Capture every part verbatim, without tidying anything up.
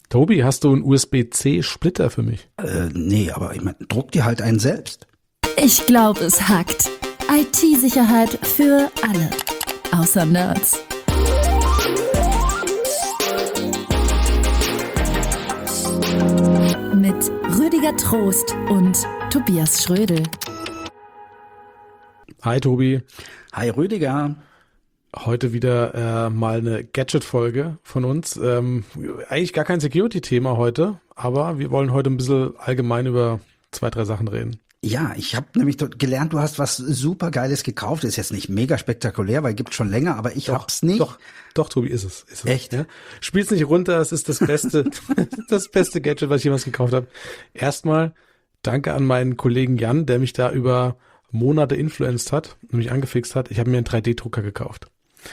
Tobi, hast du einen U S B-C-Splitter für mich? Äh, nee, aber ich meine, druck dir halt einen selbst. Ich glaube, es hackt. I T-Sicherheit für alle. Außer Nerds. Mit Rüdiger Trost und Tobias Schrödel. Hi Tobi. Hi Rüdiger. Heute wieder äh, mal eine Gadget-Folge von uns. Ähm, eigentlich gar kein Security-Thema heute, aber wir wollen heute ein bisschen allgemein über zwei, drei Sachen reden. Ja, ich habe nämlich gelernt, du hast was super Geiles gekauft. Ist jetzt nicht mega spektakulär, weil gibt schon länger, aber ich doch, hab's nicht. Doch, doch, Tobi, ist es. Ist es. Echt? Ja? Spiel's nicht runter, es ist das beste, das beste Gadget, was ich jemals gekauft habe. Erstmal danke an meinen Kollegen Jan, der mich da über Monate influenced hat und mich angefixt hat. Ich habe mir einen drei D Drucker gekauft.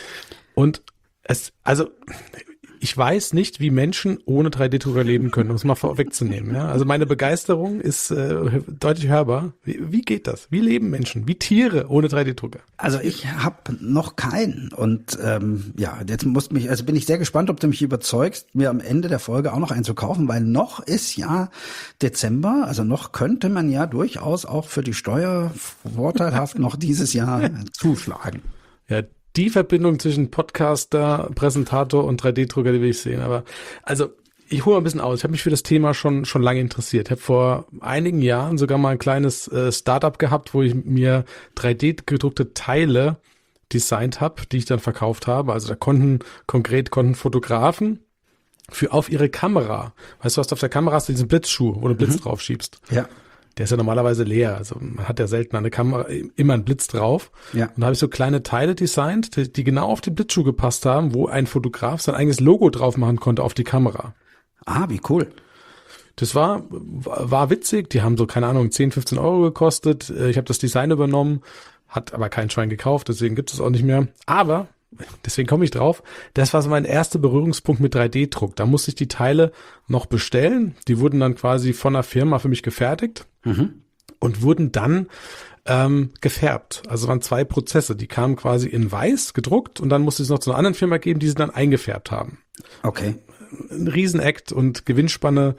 Und es, also ich weiß nicht, wie Menschen ohne drei D Drucker leben können, um es mal vorwegzunehmen. Ja? Also meine Begeisterung ist äh, deutlich hörbar. Wie, wie geht das? Wie leben Menschen? Wie Tiere ohne drei D Drucker? Also ich habe noch keinen und ähm, ja, jetzt muss mich, also bin ich sehr gespannt, ob du mich überzeugst, mir am Ende der Folge auch noch einen zu kaufen, weil noch ist ja Dezember, also noch könnte man ja durchaus auch für die Steuer vorteilhaft noch dieses Jahr zuschlagen. Ja, die Verbindung zwischen Podcaster, Präsentator und drei D Drucker, die will ich sehen. Aber also ich hole mal ein bisschen aus. Ich habe mich für das Thema schon schon lange interessiert. Ich habe vor einigen Jahren sogar mal ein kleines äh, Startup gehabt, wo ich mir drei D gedruckte Teile designt habe, die ich dann verkauft habe. Also da konnten konkret konnten Fotografen für auf ihre Kamera, weißt du, was du auf der Kamera hast, diesen Blitzschuh, wo du einen Blitz mhm. drauf schiebst. Ja. Der ist ja normalerweise leer, also man hat ja selten an der Kamera immer einen Blitz drauf. Ja. Und da habe ich so kleine Teile designt, die, die genau auf den Blitzschuh gepasst haben, wo ein Fotograf sein eigenes Logo drauf machen konnte auf die Kamera. Ah, wie cool. Das war war witzig, die haben so, keine Ahnung, zehn, fünfzehn Euro gekostet. Ich habe das Design übernommen, hat aber kein Schwein gekauft, deswegen gibt es auch nicht mehr. Aber, deswegen komme ich drauf, das war so mein erster Berührungspunkt mit drei D Druck. Da musste ich die Teile noch bestellen, die wurden dann quasi von einer Firma für mich gefertigt. Mhm. Und wurden dann ähm, gefärbt. Also waren zwei Prozesse, die kamen quasi in weiß gedruckt und dann musste es noch zu einer anderen Firma geben, die sie dann eingefärbt haben. Okay. Ein Riesenakt und Gewinnspanne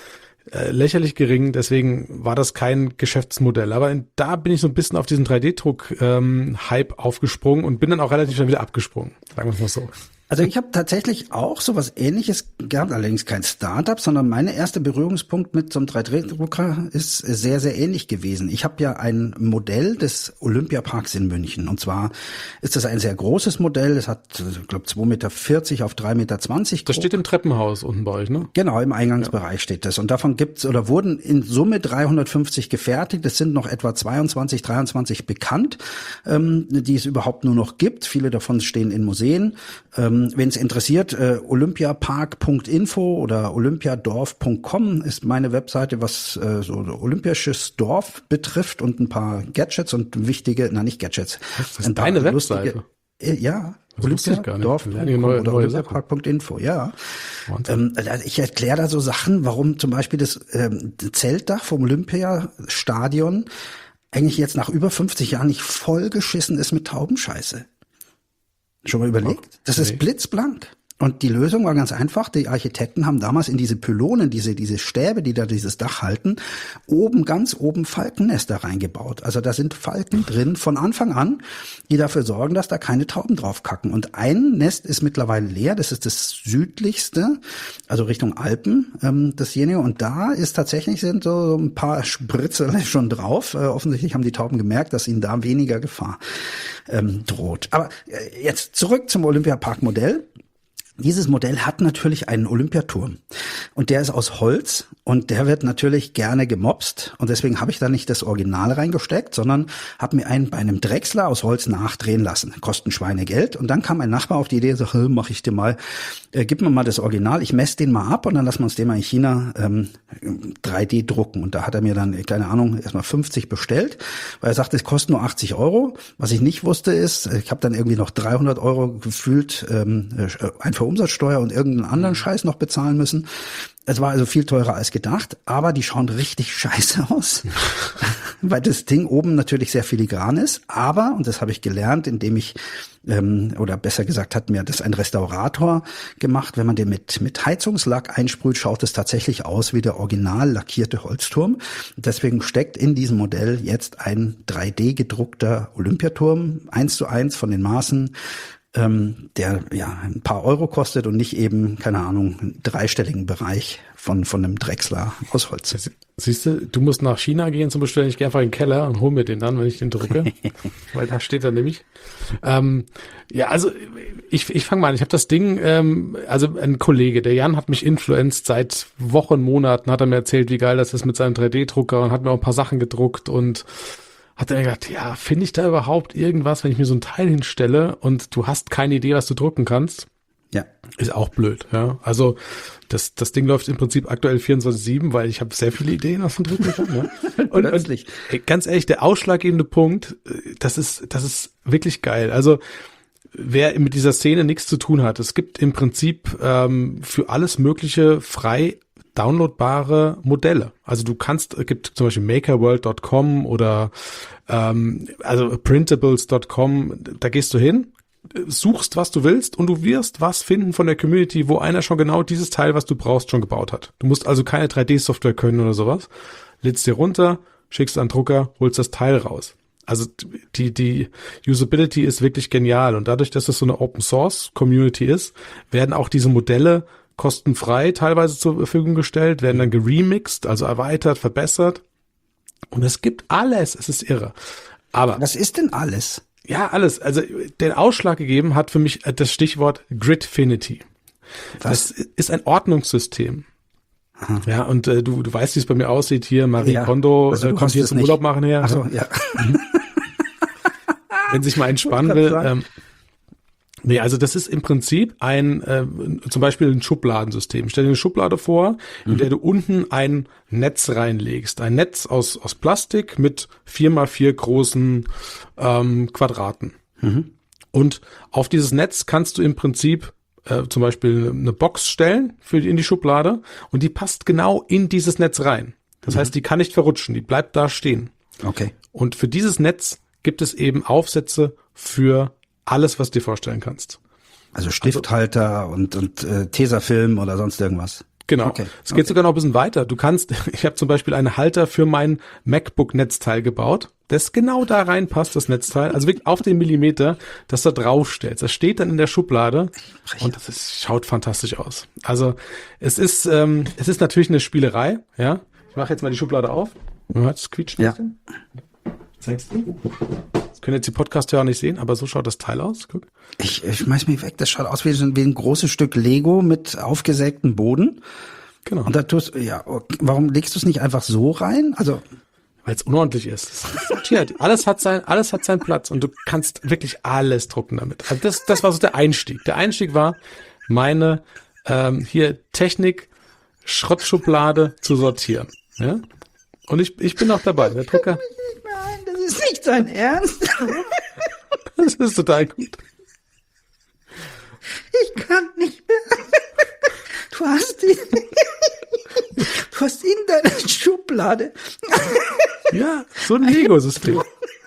äh, lächerlich gering, deswegen war das kein Geschäftsmodell. Aber in, da bin ich so ein bisschen auf diesen drei D Druck ähm, Hype aufgesprungen und bin dann auch relativ schnell wieder abgesprungen, sagen wir es mal so. Also ich habe tatsächlich auch sowas Ähnliches gehabt, allerdings kein Startup, sondern mein erster Berührungspunkt mit so einem drei D Drucker ist sehr, sehr ähnlich gewesen. Ich habe ja ein Modell des Olympiaparks in München und zwar ist das ein sehr großes Modell, es hat, ich glaube, zwei Meter vierzig auf drei Meter zwanzig. Das steht im Treppenhaus unten bei euch, ne? Genau, im Eingangsbereich ja. steht das und davon gibt's oder wurden in Summe dreihundertfünfzig gefertigt, es sind noch etwa zweiundzwanzig, dreiundzwanzig bekannt, ähm, die es überhaupt nur noch gibt, viele davon stehen in Museen. Ähm, Wenn es interessiert, äh, olympiapark punkt info oder olympiadorf punkt com ist meine Webseite, was äh, so olympisches Dorf betrifft und ein paar Gadgets und wichtige, na nicht Gadgets. Das ist deine Webseite? Äh, ja, olympiadorf punkt com oder olympiapark punkt info, ja. Ähm, also ich erkläre da so Sachen, warum zum Beispiel das ähm, Zeltdach vom Olympiastadion eigentlich jetzt nach über fünfzig Jahren nicht vollgeschissen ist mit Taubenscheiße. Schon mal überlegt? Das ist blitzblank. Und die Lösung war ganz einfach. Die Architekten haben damals in diese Pylonen, diese diese Stäbe, die da dieses Dach halten, oben, ganz oben Falkennester reingebaut. Also da sind Falken drin von Anfang an, die dafür sorgen, dass da keine Tauben drauf kacken. Und ein Nest ist mittlerweile leer. Das ist das südlichste, also Richtung Alpen, ähm, dasjenige. Und da ist tatsächlich sind so ein paar Spritze schon drauf. Äh, offensichtlich haben die Tauben gemerkt, dass ihnen da weniger Gefahr ähm, droht. Aber äh, jetzt zurück zum Olympiapark-Modell. Dieses Modell hat natürlich einen Olympiaturm und der ist aus Holz und der wird natürlich gerne gemopst und deswegen habe ich da nicht das Original reingesteckt, sondern habe mir einen bei einem Drechsler aus Holz nachdrehen lassen. Kosten Schweinegeld und dann kam ein Nachbar auf die Idee, so, mach ich dir mal, äh, gib mir mal das Original, ich messe den mal ab und dann lassen wir uns den mal in China ähm, drei D drucken und da hat er mir dann, keine Ahnung, erstmal fünfzig bestellt, weil er sagte, es kostet nur achtzig Euro. Was ich nicht wusste ist, ich habe dann irgendwie noch dreihundert Euro gefühlt ähm, einfach Bruttoumsatzsteuer und irgendeinen anderen Scheiß noch bezahlen müssen. Es war also viel teurer als gedacht, aber die schauen richtig scheiße aus, weil das Ding oben natürlich sehr filigran ist. Aber, und das habe ich gelernt, indem ich, ähm, oder besser gesagt hat mir das ein Restaurator gemacht, wenn man den mit mit Heizungslack einsprüht, schaut es tatsächlich aus wie der original lackierte Holzturm. Deswegen steckt in diesem Modell jetzt ein drei D gedruckter Olympiaturm, eins zu eins von den Maßen, Ähm, der ja ein paar Euro kostet und nicht eben, keine Ahnung, einen dreistelligen Bereich von von einem Drechsler aus Holz. Siehst du, du musst nach China gehen zum Bestellen. Ich gehe einfach in den Keller und hol mir den dann, wenn ich den drücke. Weil da steht er nämlich. Ähm, ja, also ich ich fange mal an. Ich habe das Ding, ähm, also ein Kollege, der Jan, hat mich influenced seit Wochen, Monaten, hat er mir erzählt, wie geil das ist mit seinem drei D-Drucker und hat mir auch ein paar Sachen gedruckt und hat er gedacht, ja, finde ich da überhaupt irgendwas, wenn ich mir so ein Teil hinstelle und du hast keine Idee, was du drucken kannst? Ja. Ist auch blöd, ja. Also das das Ding läuft im Prinzip aktuell vierundzwanzig sieben, weil ich habe sehr viele Ideen, was man drucken kann. Ja. Und, und ey, ganz ehrlich, der ausschlaggebende Punkt, das ist das ist wirklich geil. Also wer mit dieser Szene nichts zu tun hat, es gibt im Prinzip ähm, für alles Mögliche frei downloadbare Modelle. Also du kannst, es gibt zum Beispiel makerworld Punkt com oder ähm, also printables Punkt com, da gehst du hin, suchst, was du willst und du wirst was finden von der Community, wo einer schon genau dieses Teil, was du brauchst, schon gebaut hat. Du musst also keine drei D-Software können oder sowas. Lädst dir runter, schickst an den Drucker, holst das Teil raus. Also die die Usability ist wirklich genial und dadurch, dass das so eine Open-Source-Community ist, werden auch diese Modelle kostenfrei teilweise zur Verfügung gestellt, werden dann geremixed, also erweitert, verbessert. Und es gibt alles, es ist irre. Aber was ist denn alles? Ja, alles. Also den Ausschlag gegeben hat für mich das Stichwort Gridfinity. Was? Das ist ein Ordnungssystem. Aha. Ja, und äh, du du weißt, wie es bei mir aussieht hier. Marie ja, Kondo also äh, kommt hier zum Urlaub machen her. Ach so, ja. Wenn sich mal entspannen will. Ähm, Nee, also das ist im Prinzip ein, äh, zum Beispiel ein Schubladensystem. Stell dir eine Schublade vor, in mhm. der du unten ein Netz reinlegst. Ein Netz aus aus Plastik mit vier mal vier großen ähm, Quadraten. Mhm. Und auf dieses Netz kannst du im Prinzip äh, zum Beispiel eine Box stellen für die, in die Schublade und die passt genau in dieses Netz rein. Das mhm. heißt, die kann nicht verrutschen, die bleibt da stehen. Okay. Und für dieses Netz gibt es eben Aufsätze für alles, was du dir vorstellen kannst. Also Stifthalter also, und und äh, Tesafilm oder sonst irgendwas. Genau. Okay. Es geht okay. sogar noch ein bisschen weiter. Du kannst, ich habe zum Beispiel einen Halter für mein MacBook-Netzteil gebaut, das genau da reinpasst, das Netzteil, also wirklich auf den Millimeter, das da draufstellst. Das steht dann in der Schublade und das ist, schaut fantastisch aus. Also es ist ähm, es ist natürlich eine Spielerei. Ja, ich mache jetzt mal die Schublade auf. Man hört es quietschen. Ja. Zeigst du? Das können jetzt die Podcast-Hörer nicht sehen, aber so schaut das Teil aus. Guck. Ich, ich schmeiß mich weg. Das schaut aus wie ein, wie ein großes Stück Lego mit aufgesägtem Boden. Genau. Und da tust ja, warum legst du es nicht einfach so rein? Also weil es unordentlich ist. Das ist sortiert. Alles hat sein, alles hat seinen Platz und du kannst wirklich alles drucken damit. Also das, das war so der Einstieg. Der Einstieg war meine ähm, hier Technik Schrottschublade zu sortieren. Ja? Und ich, ich bin auch dabei. Der Drucker. Nein, das ist nicht dein Ernst. Das ist total gut. Ich kann nicht mehr. Du hast die, du hast in deiner Schublade. Ja, so ein Lego-System.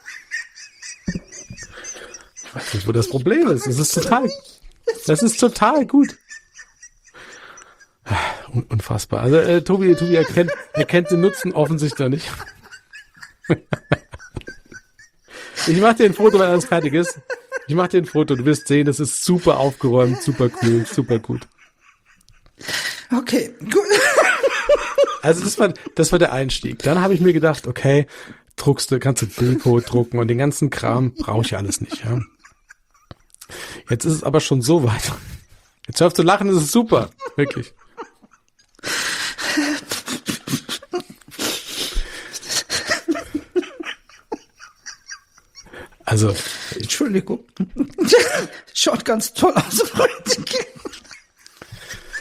Ich weiß nicht, wo das Problem ist. Das ist total, das ist total gut. Unfassbar. Also äh, Tobi, Tobi erkennt, erkennt den Nutzen offensichtlich nicht. Ich mach dir ein Foto, wenn alles fertig ist. Ich mach dir ein Foto. Du wirst sehen, das ist super aufgeräumt, super cool, super gut. Okay, gut. Also das war, das war der Einstieg. Dann habe ich mir gedacht, okay, druckst du, kannst du Billcode drucken und den ganzen Kram brauche ich alles nicht. Ja. Jetzt ist es aber schon so weit. Jetzt hör auf zu lachen, das ist super, wirklich. Also, Entschuldigung. Schaut ganz toll aus, Freunde.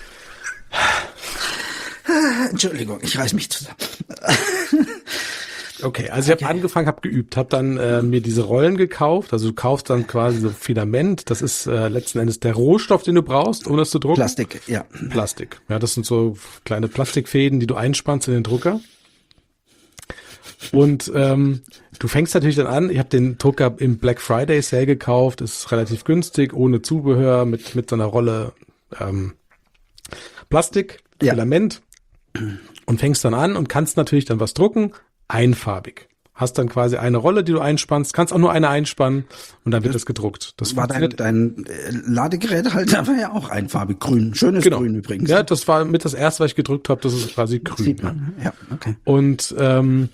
Entschuldigung, ich reiß mich zusammen. Okay, also ich habe okay. angefangen, habe geübt, habe dann äh, mir diese Rollen gekauft. Also du kaufst dann quasi so Filament. Das ist äh, letzten Endes der Rohstoff, den du brauchst, um das zu drucken. Plastik, ja. Plastik. Ja, das sind so kleine Plastikfäden, die du einspannst in den Drucker. Und ähm, du fängst natürlich dann an. Ich habe den Drucker im Black Friday Sale gekauft. Ist relativ günstig, ohne Zubehör, mit mit so einer Rolle ähm, Plastik, ja. Filament. Und fängst dann an und kannst natürlich dann was drucken. Einfarbig. Hast dann quasi eine Rolle, die du einspannst, kannst auch nur eine einspannen und dann wird das, das gedruckt. Das war dein, dein Ladegerätehalter war ja auch einfarbig, grün. Schönes genau. Grün übrigens. Ja, das war mit das erste, was ich gedrückt habe, das ist quasi grün. Sieht man. Ja, okay. Und ähm,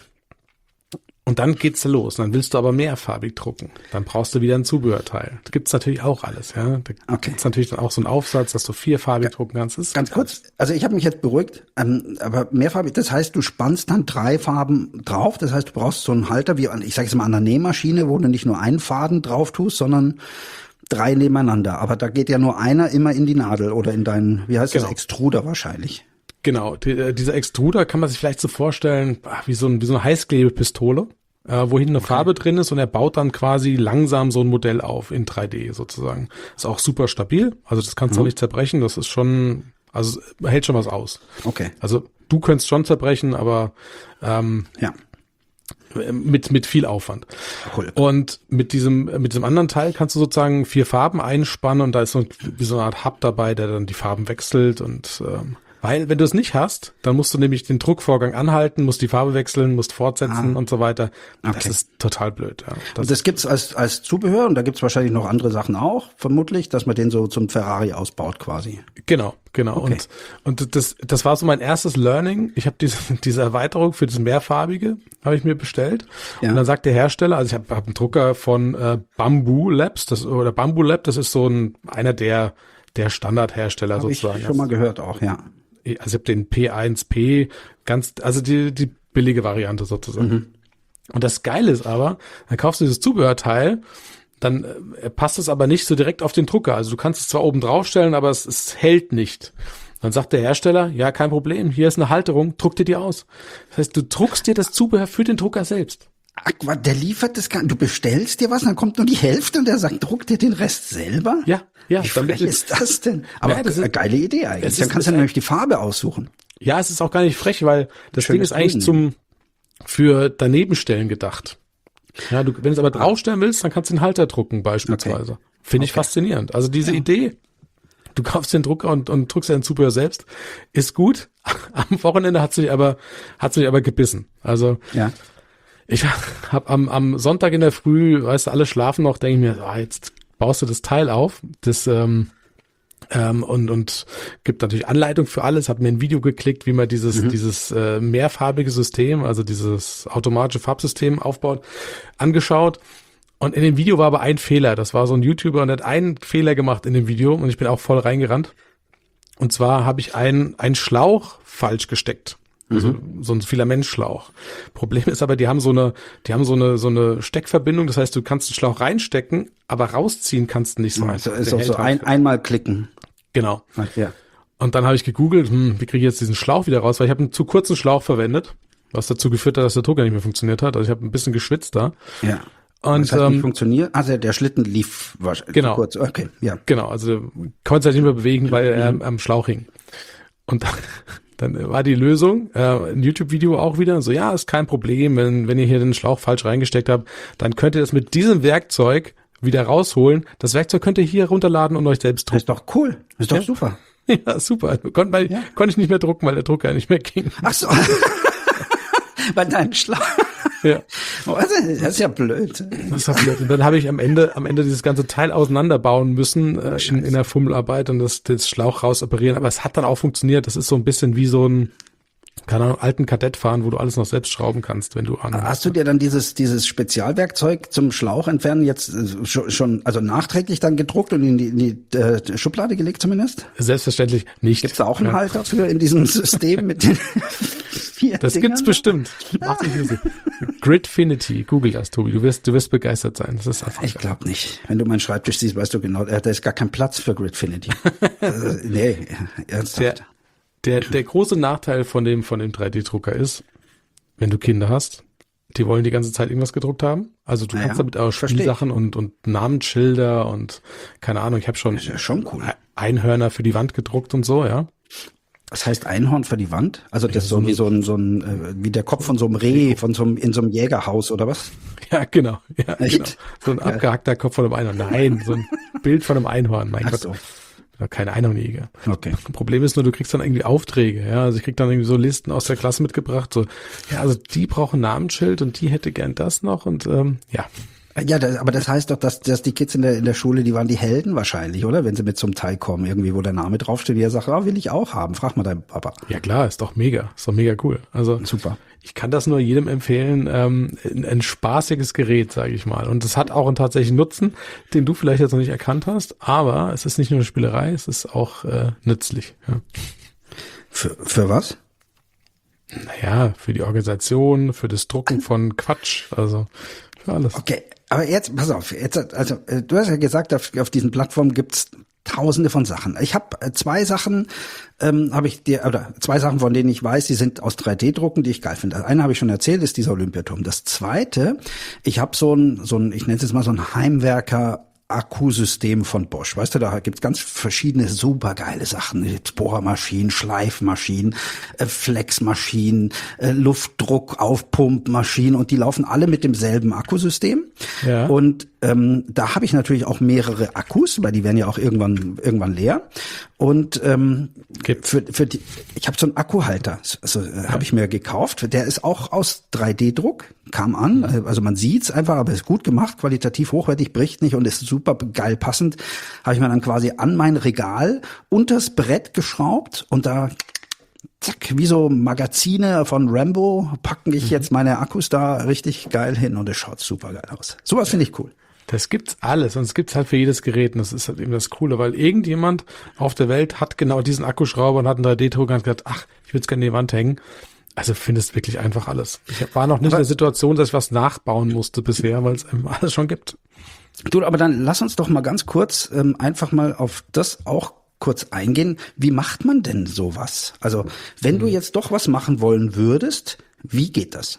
und dann geht's los. Dann willst du aber mehrfarbig drucken. Dann brauchst du wieder ein Zubehörteil. Da gibt's natürlich auch alles. Ja, da okay. gibt's natürlich dann auch so einen Aufsatz, dass du vierfarbig ja, drucken kannst. Das ganz kurz. Also ich habe mich jetzt beruhigt. Ähm, aber mehrfarbig. Das heißt, du spannst dann drei Farben drauf. Das heißt, du brauchst so einen Halter wie, ich sage jetzt mal an der Nähmaschine, wo du nicht nur einen Faden drauf tust, sondern drei nebeneinander. Aber da geht ja nur einer immer in die Nadel oder in deinen, wie heißt genau. das, Extruder wahrscheinlich. Genau, die, dieser Extruder kann man sich vielleicht so vorstellen, wie so, ein, wie so eine Heißklebepistole, äh, wo hinten eine okay. Farbe drin ist und er baut dann quasi langsam so ein Modell auf in drei D sozusagen. Ist auch super stabil, also das kannst du mhm. auch nicht zerbrechen, das ist schon, also hält schon was aus. Okay. Also du könntest schon zerbrechen, aber ähm, ja. mit mit viel Aufwand. Cool. Und mit diesem mit diesem anderen Teil kannst du sozusagen vier Farben einspannen und da ist so, wie so eine Art Hub dabei, der dann die Farben wechselt und ähm, weil, wenn du es nicht hast, dann musst du nämlich den Druckvorgang anhalten, musst die Farbe wechseln, musst fortsetzen ah. und so weiter. Okay. Das ist total blöd. Ja. Das, und das gibt's als als Zubehör und da gibt's wahrscheinlich noch andere Sachen auch, vermutlich, dass man den so zum Ferrari ausbaut quasi. Genau, genau. Okay. Und und das das war so mein erstes Learning. Ich habe diese diese Erweiterung für das Mehrfarbige habe ich mir bestellt ja. und dann sagt der Hersteller, also ich habe hab einen Drucker von äh, Bamboo Labs, das oder Bamboo Lab, das ist so ein einer der der Standardhersteller hab sozusagen. Habe ich schon mal gehört auch, ja. Also ich habe den P eins P, ganz, also die die billige Variante sozusagen. Mhm. Und das Geile ist aber, dann kaufst du dieses Zubehörteil, dann äh, passt es aber nicht so direkt auf den Drucker. Also du kannst es zwar oben draufstellen, aber es, es hält nicht. Dann sagt der Hersteller, ja, kein Problem, hier ist eine Halterung, druck dir die aus. Das heißt, du druckst dir das Zubehör für den Drucker selbst. Ach, der liefert das gar nicht. Du bestellst dir was, dann kommt nur die Hälfte und der sagt, druck dir den Rest selber? Ja, ja. Wie frech ist das denn? Aber ja, das ist eine geile Idee eigentlich. Dann kannst du nämlich die Farbe aussuchen. Ja, es ist auch gar nicht frech, weil das Ding ist eigentlich zum für Danebenstellen gedacht. Ja, du, wenn du es aber draufstellen willst, dann kannst du den Halter drucken beispielsweise. Okay. Finde ich okay. faszinierend. Also diese ja. Idee, du kaufst den Drucker und, und druckst dein Zubehör selbst, ist gut. Am Wochenende hat sich aber hat sich aber gebissen. Also ja. Ich habe am, am Sonntag in der Früh, weißt du, alle schlafen noch, denke ich mir, ah, jetzt baust du das Teil auf, das ähm, ähm, und und gibt natürlich Anleitung für alles. Habe mir ein Video geklickt, wie man dieses mhm. dieses äh, mehrfarbige System, also dieses automatische Farbsystem aufbaut, angeschaut. Und in dem Video war aber ein Fehler. Das war so ein YouTuber und der hat einen Fehler gemacht in dem Video und ich bin auch voll reingerannt. Und zwar habe ich einen einen Schlauch falsch gesteckt. Also mhm. so ein Filamentschlauch. Problem ist aber, die haben so eine, die haben so eine, so eine Steckverbindung. Das heißt, du kannst den Schlauch reinstecken, aber rausziehen kannst du nicht so. Also ist auch so ein, einmal klicken. Genau. Ach, ja. Und dann habe ich gegoogelt, hm, wie kriege ich jetzt diesen Schlauch wieder raus? Weil ich habe einen zu kurzen Schlauch verwendet, was dazu geführt hat, dass der Drucker nicht mehr funktioniert hat. Also ich habe ein bisschen geschwitzt da. Ja. Und das hat ähm, nicht funktioniert. Also der Schlitten lief wahrscheinlich genau. kurz. Okay, ja. Genau. Also konnte sich nicht mehr bewegen, weil er mhm. am Schlauch hing. Und dann Dann war die Lösung, äh, ein YouTube-Video auch wieder, so ja, ist kein Problem, wenn wenn ihr hier den Schlauch falsch reingesteckt habt, dann könnt ihr das mit diesem Werkzeug wieder rausholen. Das Werkzeug könnt ihr hier runterladen und euch selbst drucken. Das ist doch cool, das ist doch ja. super. Ja, super. Kon, weil, ja. Konnte ich nicht mehr drucken, weil der Drucker nicht mehr ging. Ach so, bei deinem Schlauch. Ja. Oh, das ist ja blöd. Das war blöd. Und dann habe ich am Ende, am Ende dieses ganze Teil auseinanderbauen müssen äh, in, in der Fummelarbeit und das, das Schlauch raus operieren. Aber es hat dann auch funktioniert. Das ist so ein bisschen wie so ein, keine Ahnung, alten Kadett fahren, wo du alles noch selbst schrauben kannst, wenn du an. Hast du dir dann dieses dieses Spezialwerkzeug zum Schlauch entfernen jetzt äh, schon, schon also nachträglich dann gedruckt und in die, in die äh, Schublade gelegt zumindest? Selbstverständlich nicht. Gibt's da auch einen ja. Halter für in diesem System mit den vier Das Dingern? Gibt's bestimmt. Macht nicht easy. Gridfinity, google das, Tobi. Du wirst, du wirst begeistert sein. Das ist einfach. Ich glaube nicht. Wenn du meinen Schreibtisch siehst, weißt du genau, da ist gar kein Platz für Gridfinity. also, nee, ernsthaft. Der, der, der große Nachteil von dem, von dem drei D Drucker ist, wenn du Kinder hast, die wollen die ganze Zeit irgendwas gedruckt haben. Also du naja, kannst damit auch Spielsachen und, und Namensschilder und keine Ahnung, ich habe schon, ja schon cool. Einhörner für die Wand gedruckt und so, ja. Was heißt Einhorn für die Wand? Also das ist so wie so ein, so ein, äh, wie der Kopf von so einem Reh, von so einem, in so einem Jägerhaus oder was? Ja, genau. Ja, Echt? Genau. So ein abgehackter Kopf von einem Einhorn. Nein, so ein Bild von einem Einhorn. Mein Ach Gott. So. Ja, kein Einhornjäger. Okay. Problem ist nur, du kriegst dann irgendwie Aufträge, ja. Also ich krieg dann irgendwie so Listen aus der Klasse mitgebracht, so, ja, also die brauchen ein Namensschild und die hätte gern das noch und ähm, ja. Ja, das, aber das heißt doch, dass, dass die Kids in der in der Schule, die waren die Helden wahrscheinlich, oder? Wenn sie mit zum Teil kommen, irgendwie, wo der Name draufsteht, wie er sagt, ah, will ich auch haben. Frag mal deinen Papa. Ja klar, ist doch mega, ist doch mega cool. Also super. Ich kann das nur jedem empfehlen, ähm, ein, ein spaßiges Gerät, sage ich mal. Und es hat auch einen tatsächlichen Nutzen, den du vielleicht jetzt noch nicht erkannt hast, aber es ist nicht nur eine Spielerei, es ist auch äh, nützlich. Ja. Für, für was? Naja, für die Organisation, für das Drucken von Quatsch, also für alles. Okay, aber jetzt, pass auf, jetzt, also du hast ja gesagt, auf, auf diesen Plattformen gibt's Tausende von Sachen. Ich habe zwei Sachen, ähm, habe ich dir, oder zwei Sachen, von denen ich weiß, die sind aus drei D-Drucken, die ich geil finde. Das eine habe ich schon erzählt, ist dieser Olympiaturm. Das zweite, ich habe so ein, so ein, ich nenne es jetzt mal so ein Heimwerker Akkusystem von Bosch. Weißt du, da gibt's ganz verschiedene supergeile Sachen. Bohrmaschinen, Schleifmaschinen, äh, Flexmaschinen, äh, Luftdruck, Aufpumpmaschinen und die laufen alle mit demselben Akkusystem. Ja. Und ähm, da habe ich natürlich auch mehrere Akkus, weil die werden ja auch irgendwann irgendwann leer. Und ähm, okay. für für die, ich habe so einen Akkuhalter, also äh, habe ich mir gekauft. Der ist auch aus drei D-Druck, kam an. Also man sieht's einfach, aber ist gut gemacht, qualitativ hochwertig, bricht nicht und ist super geil passend. Habe ich mir dann quasi an mein Regal unters Brett geschraubt und da zack, wie so Magazine von Rambo packen ich mhm. jetzt meine Akkus da richtig geil hin und es schaut super geil aus. Sowas finde ich cool. Das gibt's alles und es gibt's halt für jedes Gerät und das ist halt eben das Coole, weil irgendjemand auf der Welt hat genau diesen Akkuschrauber und hat einen drei D-Drucker und hat gesagt, ach, ich würde es gerne an die Wand hängen. Also findest wirklich einfach alles. Ich war noch nicht aber, in der Situation, dass ich was nachbauen musste bisher, weil es alles schon gibt. Du, aber dann lass uns doch mal ganz kurz ähm, einfach mal auf das auch kurz eingehen. Wie macht man denn sowas? Also wenn du jetzt doch was machen wollen würdest, wie geht das?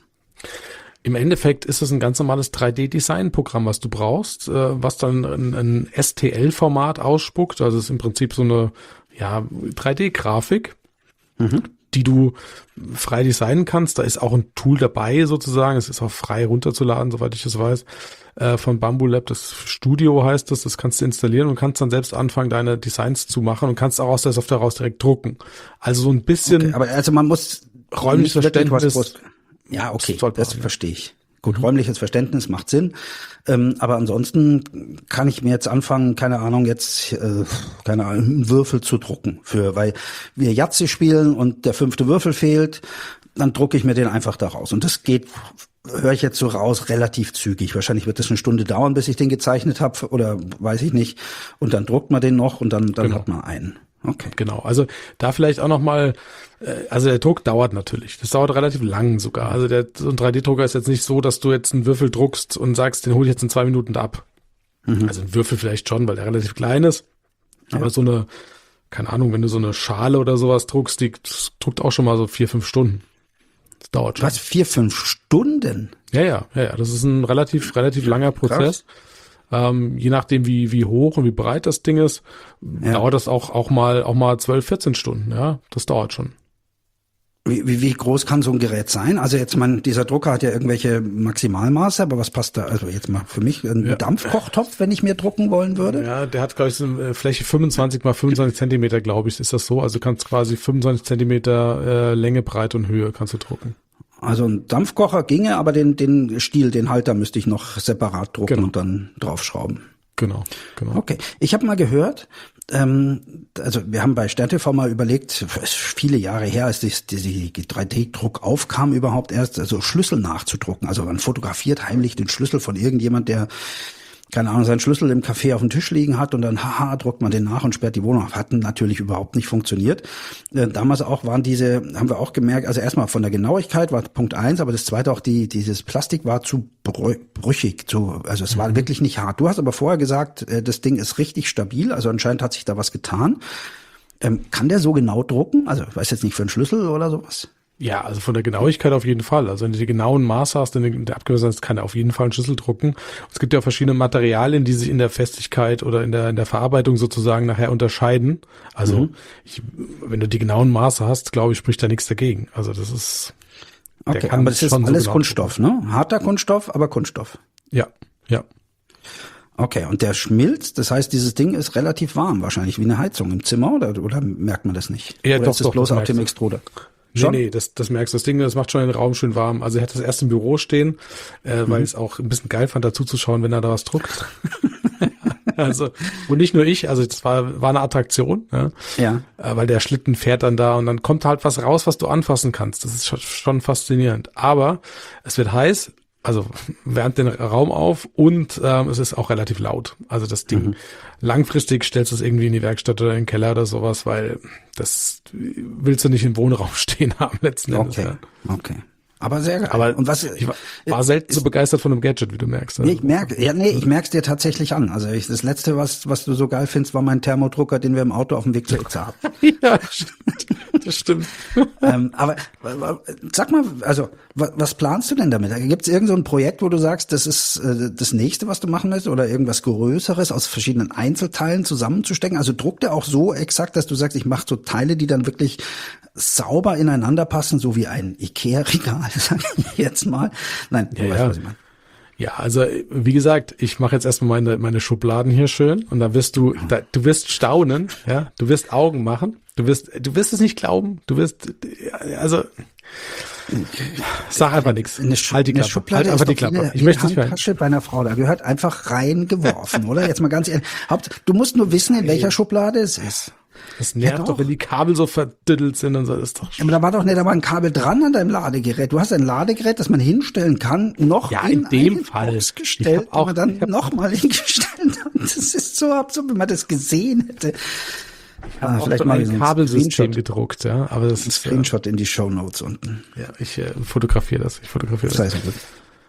Im Endeffekt ist es ein ganz normales drei D-Design-Programm, was du brauchst, äh, was dann ein, ein S T L-Format ausspuckt. Also es ist im Prinzip so eine ja drei D-Grafik, mhm. die du frei designen kannst. Da ist auch ein Tool dabei sozusagen. Es ist auch frei runterzuladen, soweit ich das weiß, äh, von Bamboo Lab. Das Studio heißt das. Das kannst du installieren und kannst dann selbst anfangen, deine Designs zu machen und kannst auch aus der Software raus direkt drucken. Also so ein bisschen. Okay, aber also man muss räumliches Verständnis. Ja, okay, das, das verstehe ich. Gut, mhm. räumliches Verständnis macht Sinn. Ähm, aber ansonsten kann ich mir jetzt anfangen, keine Ahnung, jetzt, äh, keine Ahnung, einen Würfel zu drucken. Für, weil wir Yahtzee spielen und der fünfte Würfel fehlt, dann drucke ich mir den einfach da raus. Und das geht, höre ich jetzt so raus, relativ zügig. Wahrscheinlich wird das eine Stunde dauern, bis ich den gezeichnet habe oder weiß ich nicht. Und dann druckt man den noch und dann, dann genau. hat man einen. Okay. Genau, also da vielleicht auch noch mal, äh, also der Druck dauert natürlich, das dauert relativ lang sogar, also der so ein drei D-Drucker ist jetzt nicht so, dass du jetzt einen Würfel druckst und sagst, den hole ich jetzt in zwei Minuten ab. Mhm. Also ein Würfel vielleicht schon, weil der relativ klein ist, ja. aber so eine, keine Ahnung, wenn du so eine Schale oder sowas druckst, die druckt auch schon mal so vier, fünf Stunden. Das dauert schon. Was, vier, fünf Stunden? Ja, ja, ja, ja, das ist ein relativ, relativ langer Prozess. Krass. Ähm, je nachdem, wie wie hoch und wie breit das Ding ist, ja. dauert das auch auch mal auch mal zwölf, vierzehn Stunden. Ja, das dauert schon. Wie, wie, wie groß kann so ein Gerät sein? Also jetzt, man, dieser Drucker hat ja irgendwelche Maximalmaße, aber was passt da? Also jetzt mal für mich ein ja. Dampfkochtopf, wenn ich mir drucken wollen würde? Ja, der hat, glaube ich, so eine Fläche fünfundzwanzig mal fünfundzwanzig Zentimeter, glaube ich, ist das so. Also du kannst quasi fünfundzwanzig Zentimeter äh, Länge, Breite und Höhe kannst du drucken. Also ein Dampfkocher ginge, aber den den Stiel, den Halter müsste ich noch separat drucken genau. und dann draufschrauben. Genau, genau. Okay, ich habe mal gehört, ähm, also wir haben bei Stern T V mal überlegt, viele Jahre her, als die, die, die drei D-Druck aufkam überhaupt erst, also Schlüssel nachzudrucken. Also man fotografiert heimlich den Schlüssel von irgendjemand, der keine Ahnung, seinen Schlüssel im Café auf dem Tisch liegen hat und dann, haha, druckt man den nach und sperrt die Wohnung auf. Hat natürlich überhaupt nicht funktioniert. Äh, damals auch waren diese, haben wir auch gemerkt, also erstmal von der Genauigkeit war Punkt eins, aber das zweite auch, die dieses Plastik war zu brüchig, zu, also es war mhm. wirklich nicht hart. Du hast aber vorher gesagt, äh, das Ding ist richtig stabil, also anscheinend hat sich da was getan. Ähm, kann der so genau drucken? Also ich weiß jetzt nicht, für einen Schlüssel oder sowas? Ja, also von der Genauigkeit auf jeden Fall. Also wenn du die genauen Maße hast, in der Abgemessung kann er auf jeden Fall einen Schlüssel drucken. Es gibt ja auch verschiedene Materialien, die sich in der Festigkeit oder in der in der Verarbeitung sozusagen nachher unterscheiden. Also mhm. ich, wenn du die genauen Maße hast, glaube ich, spricht da nichts dagegen. Also das ist okay, der kann aber das ist alles so genau Kunststoff, ne? Harter Kunststoff, aber Kunststoff. Ja, ja. Okay, und der schmilzt, das heißt, dieses Ding ist relativ warm, wahrscheinlich wie eine Heizung im Zimmer, oder, oder merkt man das nicht? Ja, oder doch, ist das doch, bloß das auf dem Extruder? Schon? Nee, nee, das, das merkst du. Das Ding, das macht schon den Raum schön warm. Also er hat das erst im Büro stehen, äh, weil mhm. ich es auch ein bisschen geil fand, dazu zu schauen, wenn er da was druckt. Also, und nicht nur ich, also das war, war eine Attraktion, ja. ja. Äh, weil der Schlitten fährt dann da und dann kommt halt was raus, was du anfassen kannst. Das ist schon, schon faszinierend. Aber es wird heiß, also wärmt den Raum auf und ähm, es ist auch relativ laut. Also das Ding, mhm. langfristig stellst du es irgendwie in die Werkstatt oder in den Keller oder sowas, weil das willst du nicht im Wohnraum stehen haben letzten Endes. Okay, ja. okay. Aber sehr geil. Aber und was, ich war, war selten ist, so begeistert von einem Gadget, wie du merkst. Nee, ich merke, ja, nee, ich merk's dir tatsächlich an. Also ich, das letzte, was, was du so geil findest, war mein Thermodrucker, den wir im Auto auf dem Weg zur Itza hatten. Ja, das stimmt. Das stimmt. ähm, aber sag mal, also was, was planst du denn damit? Gibt es irgend so ein Projekt, wo du sagst, das ist äh, das nächste, was du machen willst, oder irgendwas Größeres aus verschiedenen Einzelteilen zusammenzustecken? Also druckt er auch so exakt, dass du sagst, ich mache so Teile, die dann wirklich sauber ineinander passen, so wie ein Ikea-Regal, sag ich jetzt mal. Nein, du ja, weißt, ja. was ich meine. Ja, also wie gesagt, ich mache jetzt erstmal meine meine Schubladen hier schön und da wirst du, da, du wirst staunen, ja, du wirst Augen machen, du wirst, du wirst es nicht glauben, du wirst, also sag einfach nichts. Eine, Sch halt die Klappe. Eine Schublade halt einfach die Klappe. Ich möchte nicht Handtasche bei einer Frau, da gehört einfach reingeworfen, oder? Jetzt mal ganz ehrlich. Haupt, du musst nur wissen, in welcher Schublade es ist. Das nervt ja, doch, wenn die Kabel so verdüttelt sind und so. Das ist doch ja, aber da war doch nicht, da war ein Kabel dran an deinem Ladegerät. Du hast ein Ladegerät, das man hinstellen kann, noch ja, in, in dem Fall gestellt, auch, aber dann nochmal hingestellt hat. Das ist so absurd, wenn man das gesehen hätte. Ich habe ah, vielleicht mal ein Kabelsystem gedruckt, ja, aber das ein ist Screenshot ja, in die Shownotes unten. Ja, ich äh, fotografiere das. Ich fotografiere das. Das heißt gut.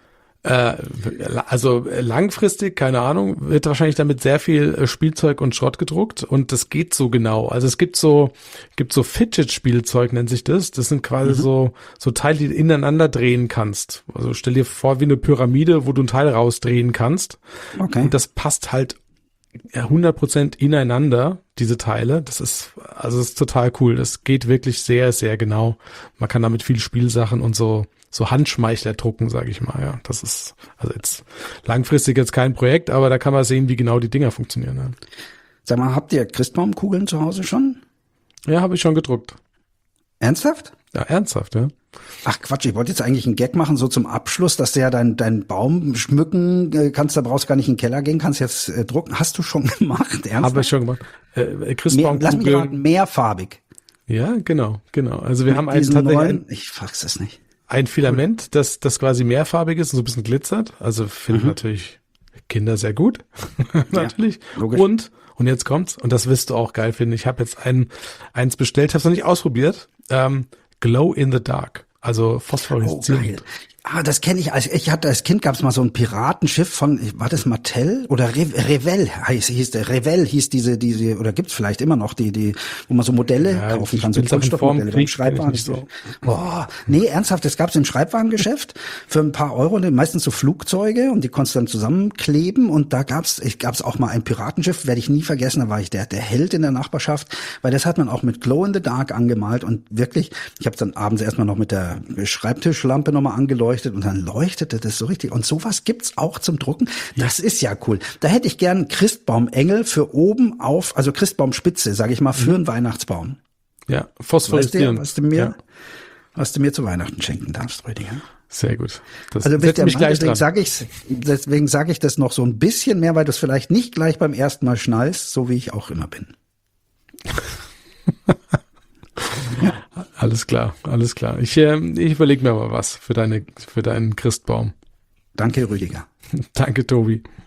Äh, also langfristig, keine Ahnung, wird wahrscheinlich damit sehr viel Spielzeug und Schrott gedruckt und das geht so genau. Also es gibt so gibt so Fidget-Spielzeug, nennt sich das. Das sind quasi mhm. so so Teile, die du ineinander drehen kannst. Also stell dir vor wie eine Pyramide, wo du ein Teil rausdrehen kannst. Okay. Und das passt halt hundert Prozent ineinander, diese Teile. Das ist, also das ist total cool. Das geht wirklich sehr, sehr genau. Man kann damit viel Spielsachen und so so Handschmeichler drucken, sage ich mal. Ja, das ist also jetzt langfristig jetzt kein Projekt, aber da kann man sehen, wie genau die Dinger funktionieren. Ja. Sag mal, habt ihr Christbaumkugeln zu Hause schon? Ja, habe ich schon gedruckt. Ernsthaft? Ja, ernsthaft, ja. Ach Quatsch, ich wollte jetzt eigentlich einen Gag machen, so zum Abschluss, dass du ja deinen dein Baum schmücken kannst, da brauchst du gar nicht in den Keller gehen, kannst jetzt äh, drucken. Hast du schon gemacht? Ernsthaft? Habe ich schon gemacht. Äh, Christbaumkugeln. Lass mich raten, mehrfarbig. Ja, genau, genau. Also wir Mit haben einen tatsächlich neuen, ich fass es nicht. Ein Filament, das das quasi mehrfarbig ist und so ein bisschen glitzert. Also finden mhm. natürlich Kinder sehr gut. Natürlich. Ja, logisch. Und, und jetzt kommt's, und das wirst du auch geil finden. Ich habe jetzt ein, eins bestellt, habe es noch nicht ausprobiert. Ähm, Glow in the Dark. Also phosphoreszierend. Oh, ah, das kenne ich. Als ich hatte als Kind gab es mal so ein Piratenschiff von, war das Mattel oder Re Revell heißt hieß der Revell hieß diese diese oder gibt's vielleicht immer noch die die wo man so Modelle ja, kaufen kann, so Kunststoffmodelle beim Schreibwaren. So. Boah, nee, ernsthaft, das gab's im Schreibwarengeschäft für ein paar Euro, meistens so Flugzeuge und die konntest du dann zusammenkleben und da gab's ich gab's auch mal ein Piratenschiff, werde ich nie vergessen, da war ich der der Held in der Nachbarschaft, weil das hat man auch mit Glow in the Dark angemalt und wirklich, ich habe dann abends erstmal noch mit der Schreibtischlampe nochmal angeleuchtet und dann leuchtete das so richtig. Und sowas gibt's auch zum Drucken. Das ja. ist ja cool. Da hätte ich gern Christbaumengel für oben auf, also Christbaumspitze, sage ich mal, für mhm. einen Weihnachtsbaum. Ja, phosphoreszierend. Weißt du, was du mir, ja. was du mir zu Weihnachten schenken darfst, Rüdiger? Sehr gut. Das also bist mich Mann, gleich deswegen sage ich, deswegen sage ich das noch so ein bisschen mehr, weil du es vielleicht nicht gleich beim ersten Mal schnallst, so wie ich auch immer bin. Alles klar, alles klar. Ich, äh, ich überlege mir mal was für deine, für deinen Christbaum. Danke, Rüdiger. Danke, Tobi.